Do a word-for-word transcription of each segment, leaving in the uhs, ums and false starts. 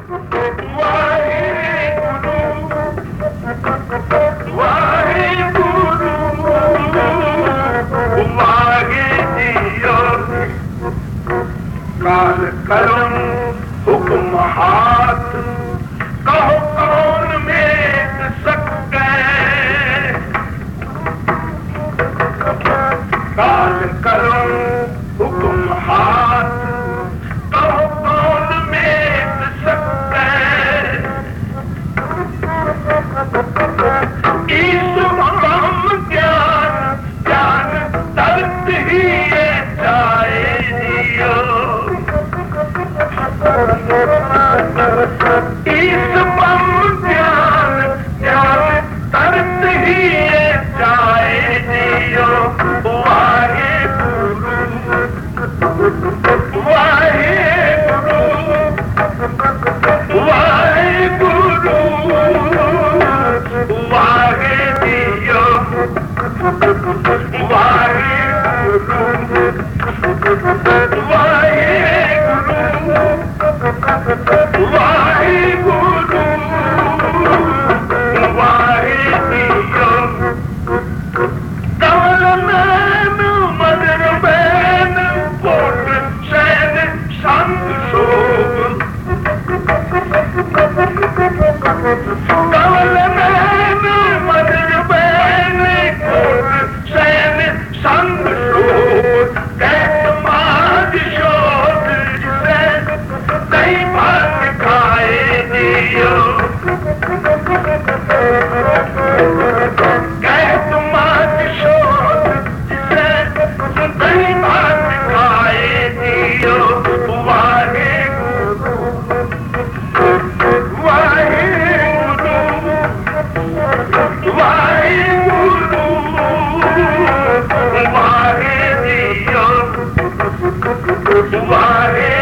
काल कलम हुक्म हाथ कहो कौन मेट सके काल कलम हुक्म हाथ कहो कौन मेट सके ईश्वर ब्रह्म ज्ञान ज्ञान तर्क ही जाए दियो ईस ब्रह्म ज्ञान ज्ञान तर्क ही जाए दियो वाहे गुरु वाहे गुरु वाहे गुरु वाहे दियो वाहे गुरु वाहे वाहिगुरु वाहिदियो कमल नैन मदन बैन कोट सैन संग शोभ कमल नैन मदन बैन कोट सैन संग शोभ कैत माज शोभ कई बात खाए दियो कह तुमात शोध जिसे कई बात खाए दियो वाहे गुरु वाहे गुरु वाहे गुरु वाहे दियो वाहे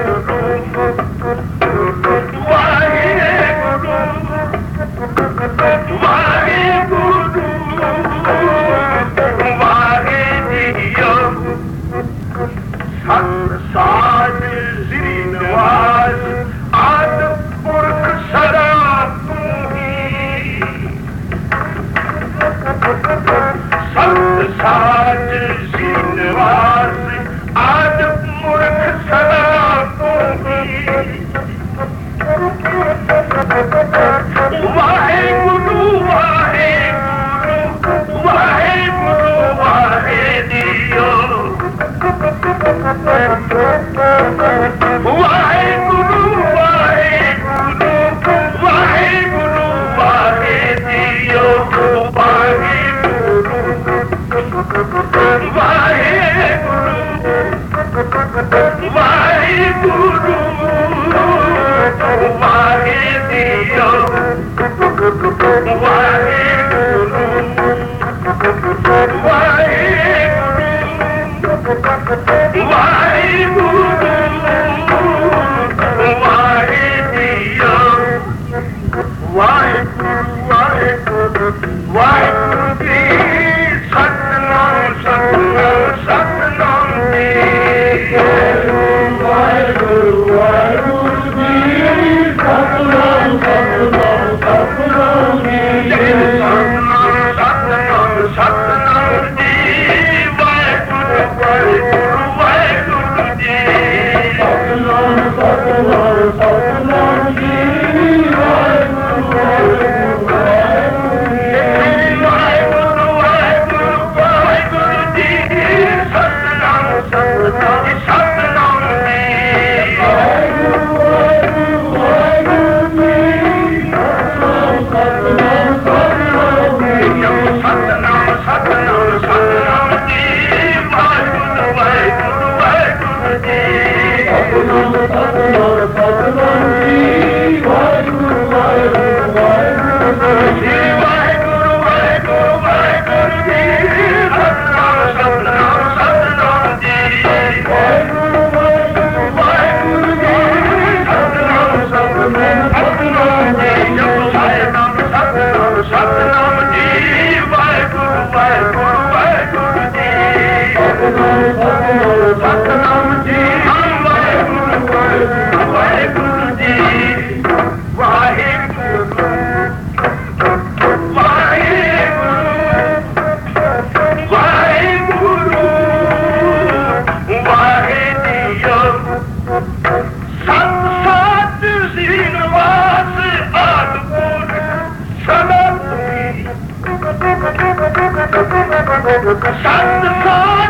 साज श्री नवाज आद पुरख सदा तू ही संत साज श्री नवाज आद पुरख सदा तू ही वाहे गुरु वाहे गुरु वाहे गुरु वाहे दियो वाहे गुरु वाहे गुरु वाहे गुरु वाहे दियो वाहे गुरु वाहे गुरु वाहे गुरु वाहे दियो वाहे गुरु वाहे वाहिगुरु वाहिगुरु जी सतनाम सतनाम सतनाम जी वाहिगुरु वाहिगुरु जी सतनाम सतनाम सतनाम जी सतनाम सतनाम सतनाम जी वाहिगुरु वाहिगुरु वाहिगुरु जी सतनाम सतनाम सतनाम जी सतनाम जी वाहिगुरु वाहिगुरु जी ਸਤਿ